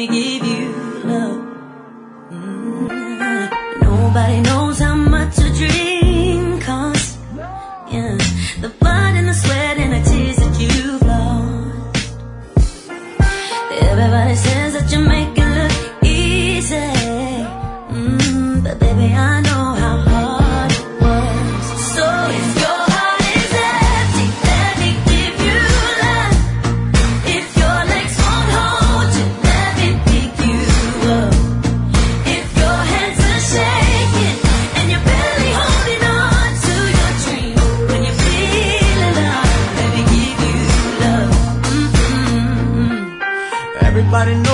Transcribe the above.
me give you love. Nobody knows how much a dream costs. Yeah, the blood and the sweat and the tears that you've lost. Everybody says that you make it look easy, but baby, I know how hard it was. So if your heart is empty, let me give you love. If your legs won't hold you, let me pick you up. If your hands are shaking and you're barely holding on to your dream, when you feel alive, let me give you love. Everybody knows